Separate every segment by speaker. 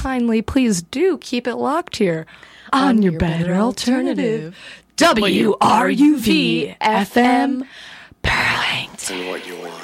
Speaker 1: kindly, please do keep it locked here on your better alternative. WRUV FM Burlington.
Speaker 2: And what you want.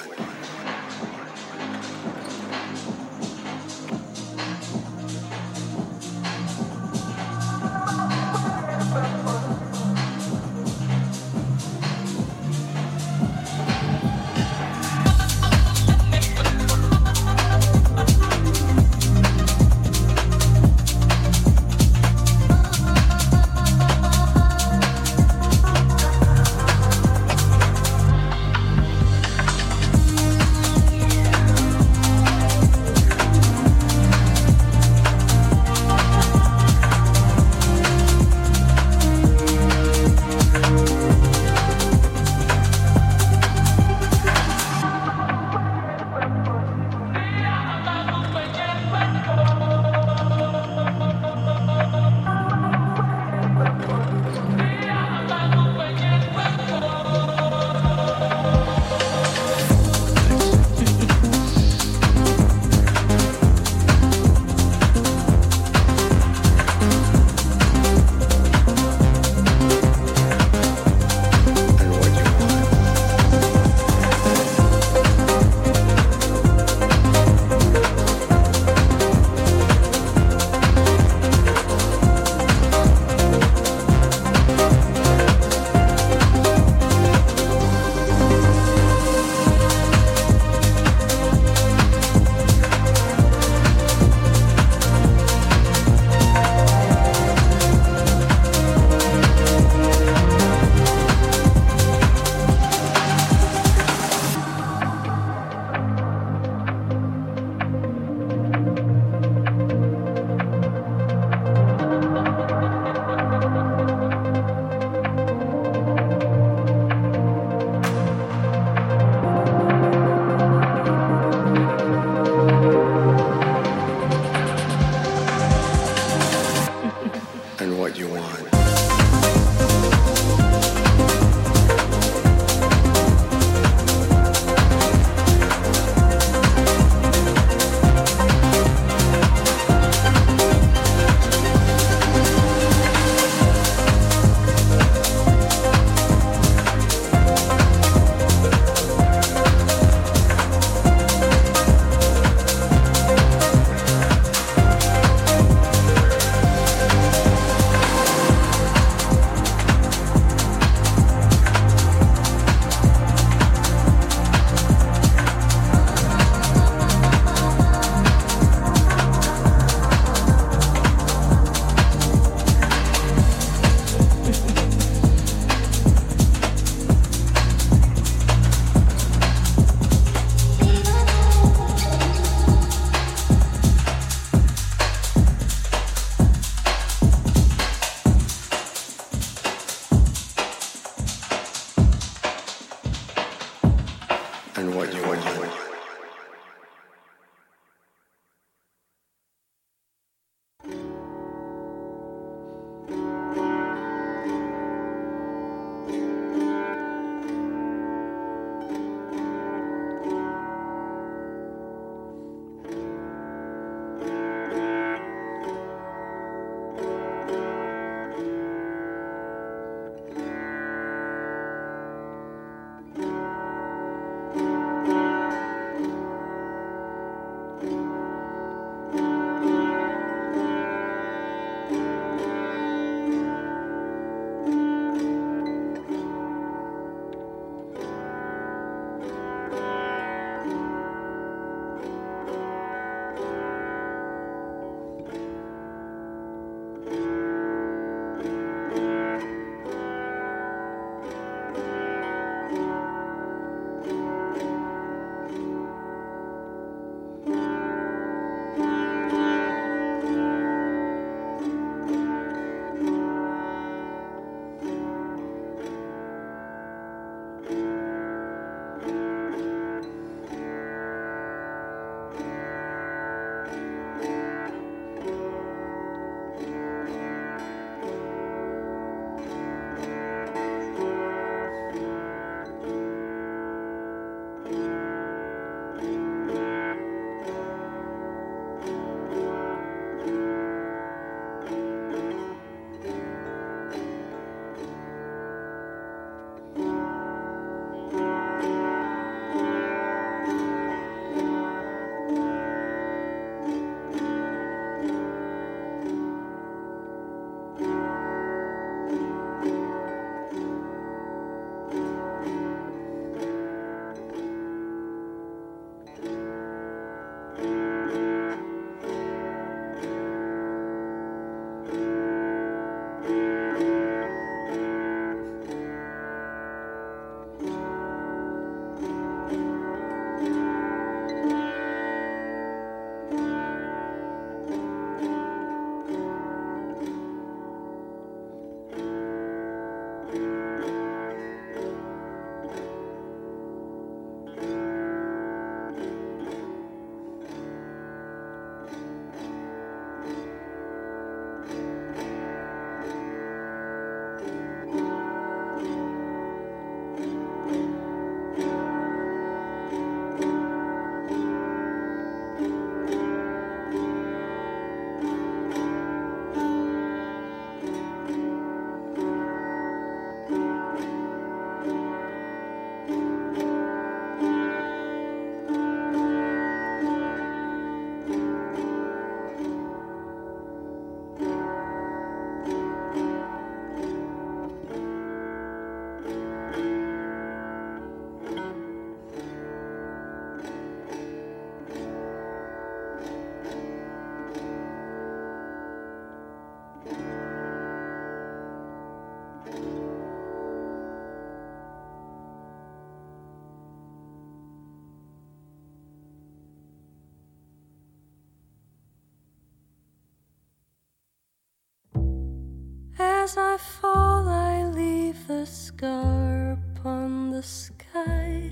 Speaker 2: As I fall, I leave a scar upon the sky.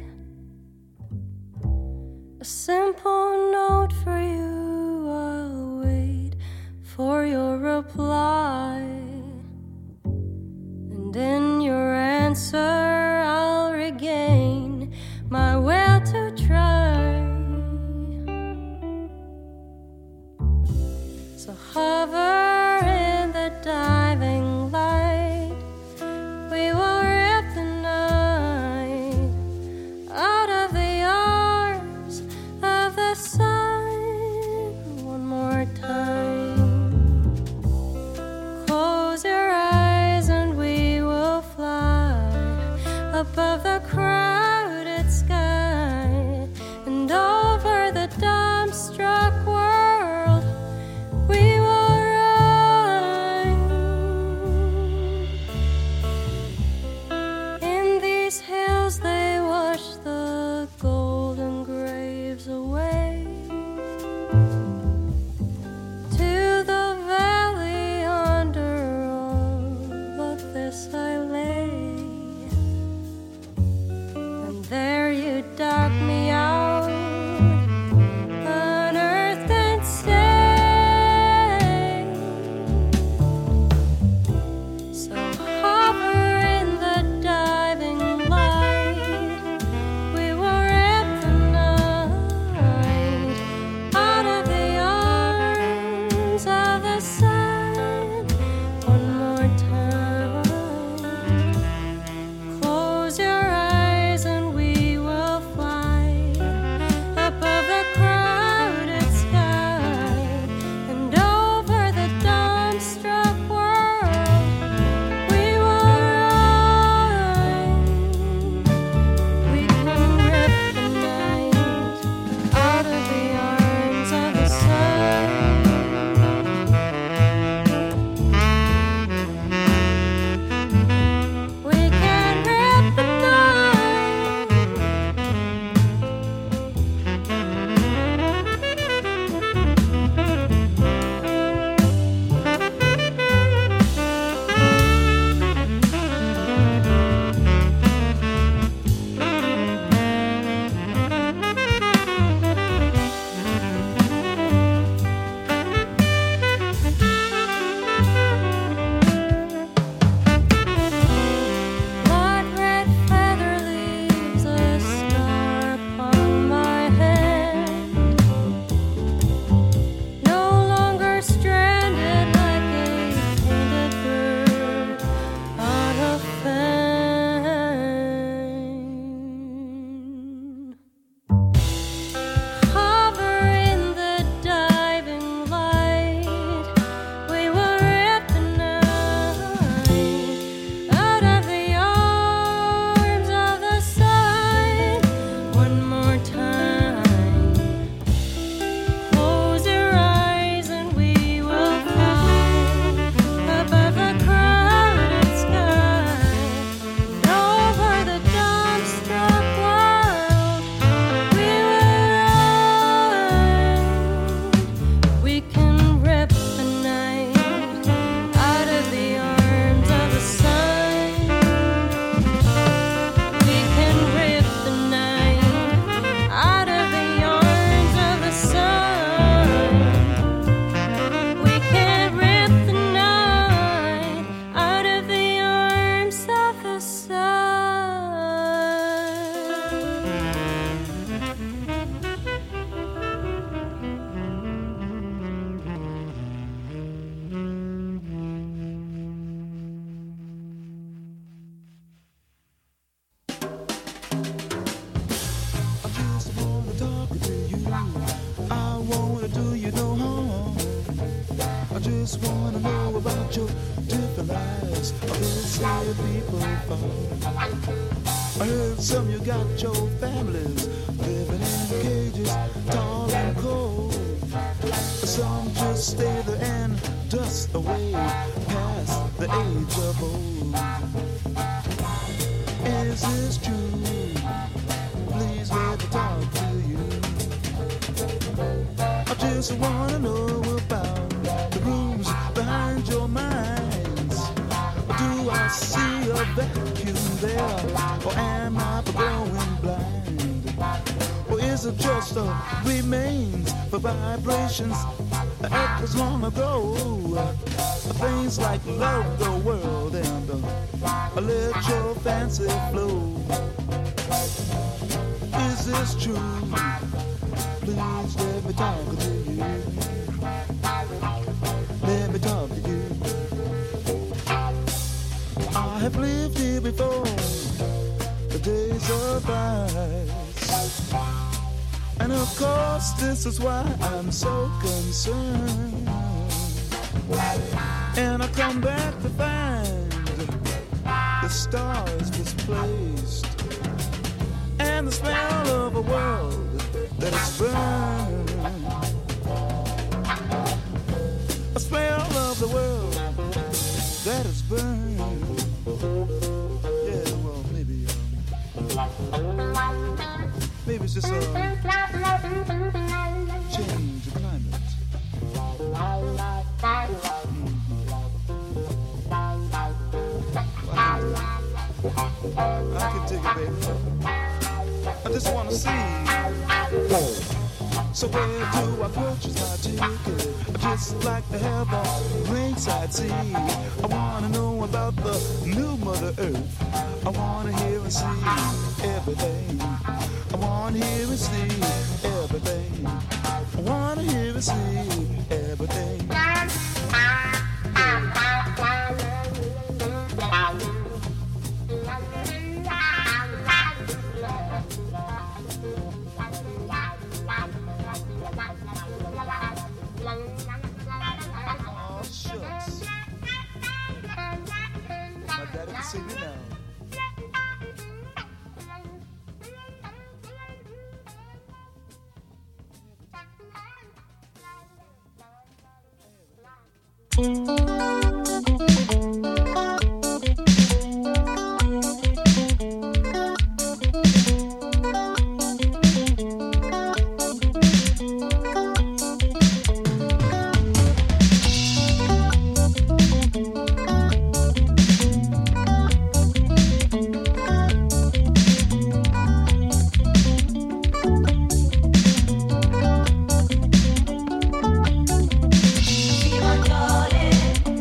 Speaker 2: A simple note for you, I'll wait for your reply. And in your answer, I'll regain my will to try. So hover in the diving light, we will rip the night out of the arms of the sun. One more time, close your eyes and we will fly above the crowded sky and over the dumbstruck world. We will run. In these hills they wash the golden graves away. To the valley under all of this I lay. And there you dug me out, unearthed and saved. So hover in the diving light, we will rip the night out of the arms of the sun. One more time, close your eyes and we will fly above the crowded sky and over the dumbstruck world. We will run. We can rip the night out of the arms of the sun. We can rip the night. Blood red feather leaves a scar upon my hand. No longer stranded like a painted bird on a fan. Hover in the diving light, we will rip the night out of the arms of the sun. One more time, close your eyes and we will fly above the crowded sky and over the dumbstruck world. We will run. We can rip the night out of the arms of the sun. We can rip the night out of the arms of the sun. We can rip the night out of the arms of the
Speaker 3: I just wanna talk to you. I wanna do you no harm. I just wanna know about your different lives of this way people farm. I heard some you got your families living in cages, tall and cold. Some just stay there and dust away past the age of old. Is this true? Please let me talk to you. I just wanna know about the rooms behind your minds. or am I growing blind? Or is it just a remains for vibrations that was long ago? Things like love the world and let your fancy flow. Is this true? Please let me talk to you. Let me talk to you. I have lived here before, the days of ice. And of course this is why I'm so concerned. And I come back to find the stars misplaced, and the smell of a world that is burned. A smell of the world that is burned. Yeah, well, maybe it's just a change of climate. I can take it, baby. I just wanna see. So where do I purchase my ticket? I just like to have a ringside seat. I wanna know about the new Mother Earth. I wanna hear and see everything. I wanna hear and see everything. I wanna hear and see everything. Oh, shucks. My daddy can sing it now.
Speaker 4: Be my darling.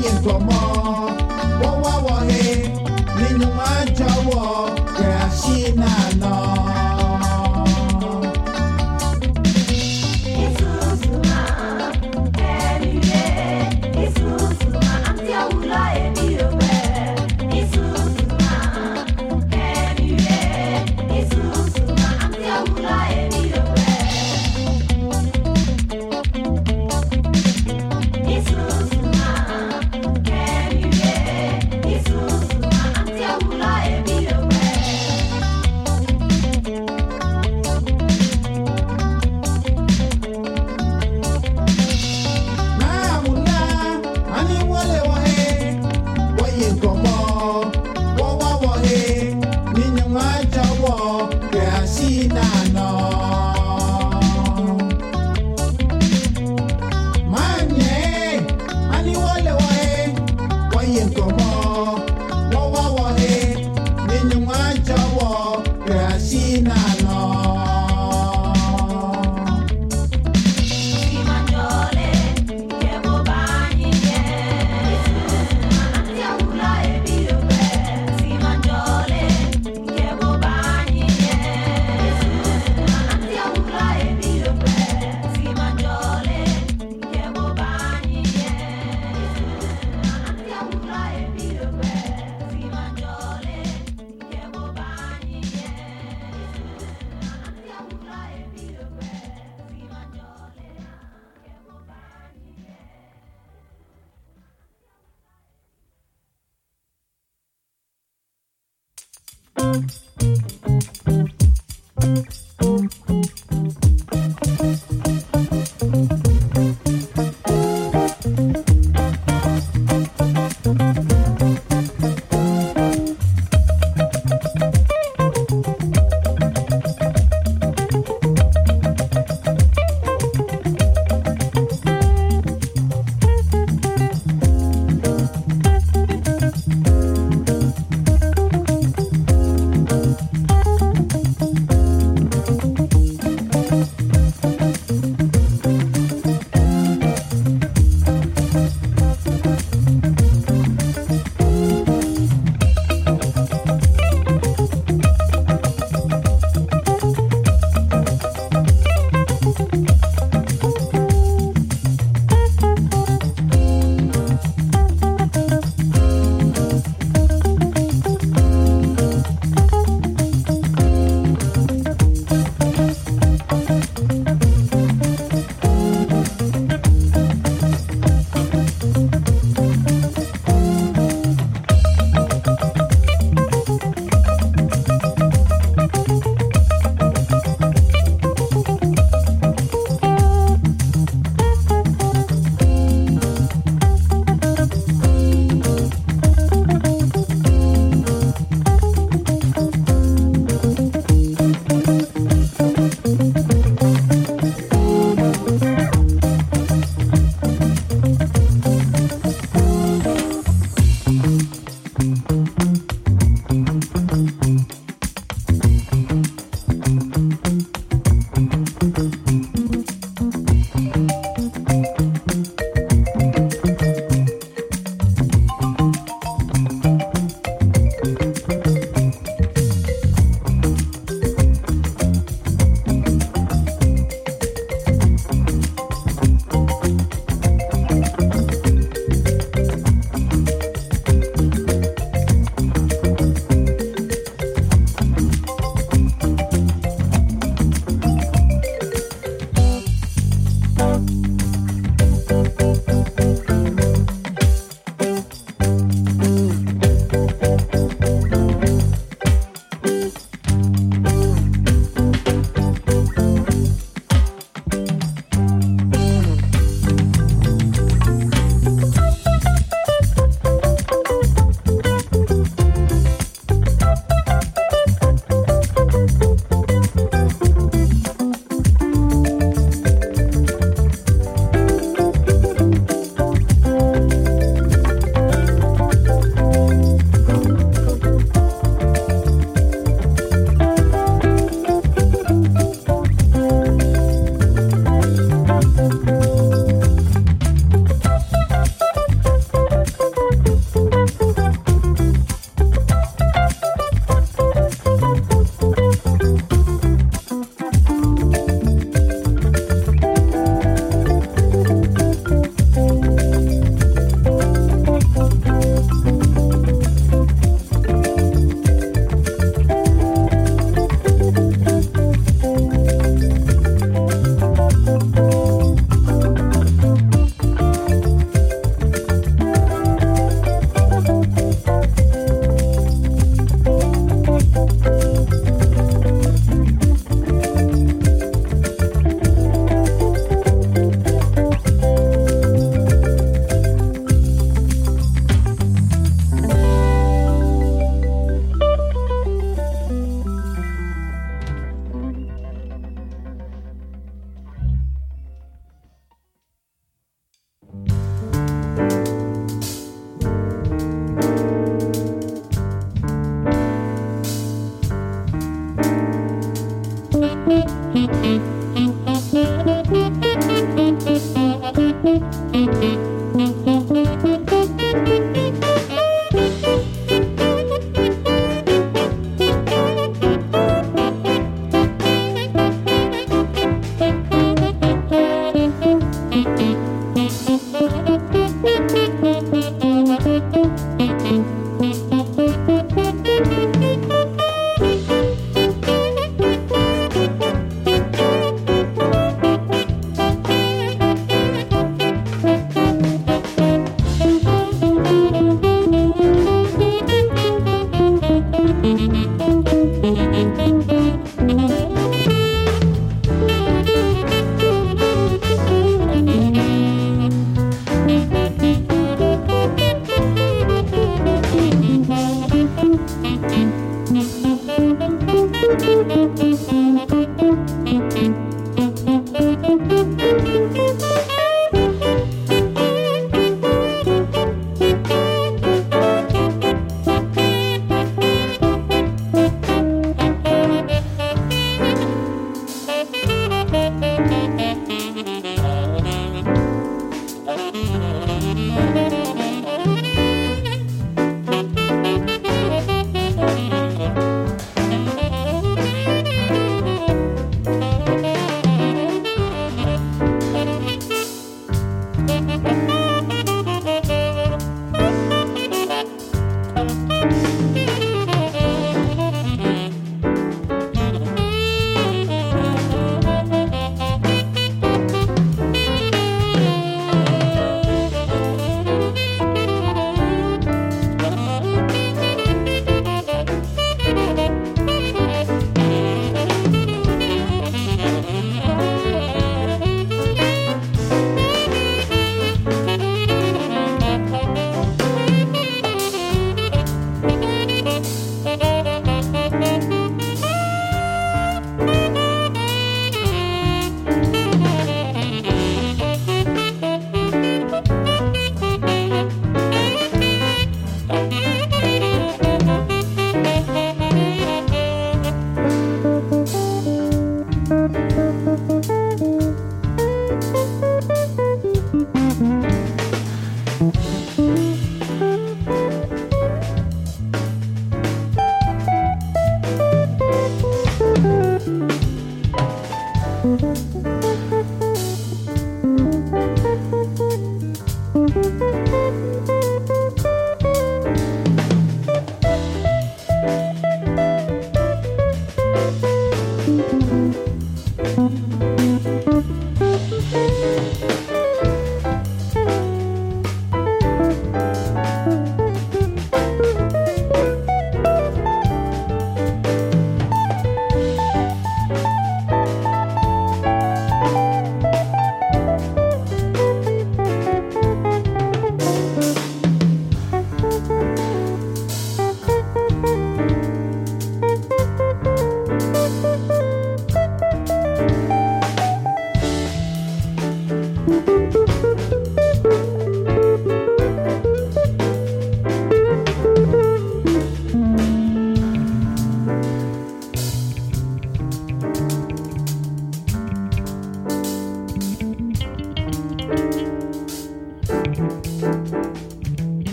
Speaker 4: Oye como Wawa wahe Ninyuma jawo Kreashina no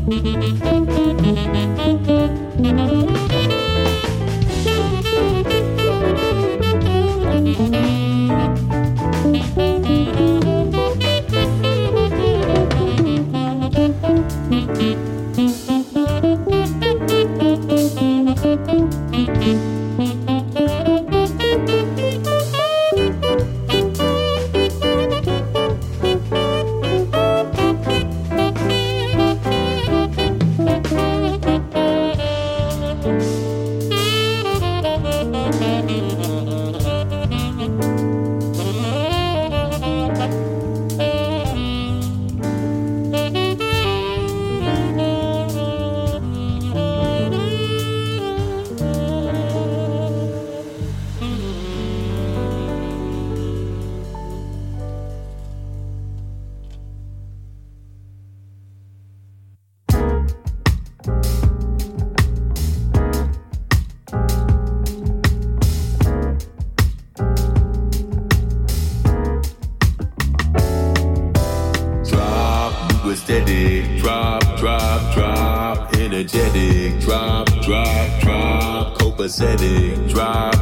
Speaker 5: Copacetic, drop.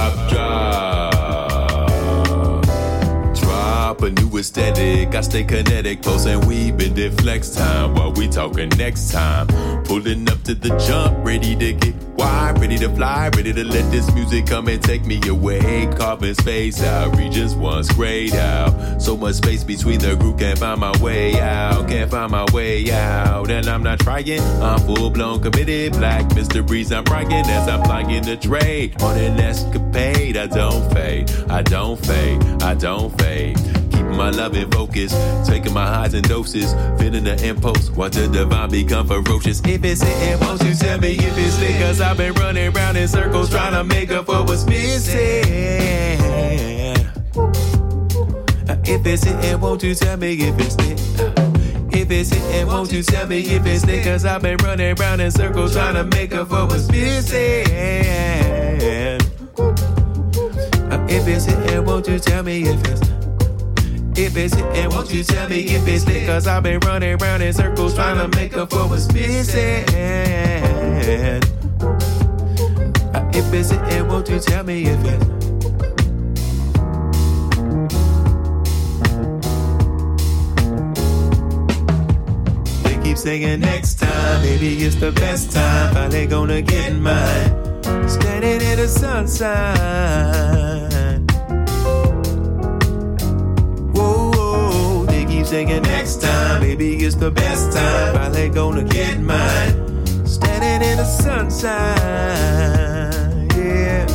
Speaker 5: Drop a new aesthetic. I stay kinetic, close and we bend it flex time while we talking next time. Pulling up to the jump, ready to get wide, ready to fly, ready to let this music come and take me away. Carving space out, regions once grayed out. So much space between the group, can't find my way out, can't find my way out. And I'm not trying, I'm full blown committed. Black mysteries, I'm writing as I'm flying the trade. On an escapade, I don't fade, I don't fade, I don't fade. Keeping my love in focus, taking my highs and doses, feeling the impulse, watch the divine become ferocious. If it's hitting, won't you tell me if it's lit? Cause I've been running round in circles trying to make up for what's missing. If it's hitting, won't you tell me if it's lit? If it's hitting, won't you tell me if it's lit? Cause I've been running round in circles trying to make up for what's missing. If it's hitting, won't you tell me if it's lit? If it's hitting, won't you tell me if it's lit? Cause I've been running round in circles trying to make up for what's missing. If it's hitting, won't you tell me if it's lit? They keep saying next time, maybe it's the best time. Finally gonna get mine. Standing in the sunshine. Saying next time, maybe it's the best time. Finally gonna get mine. Standing in the sunshine, yeah.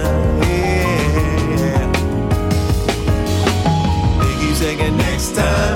Speaker 5: Next time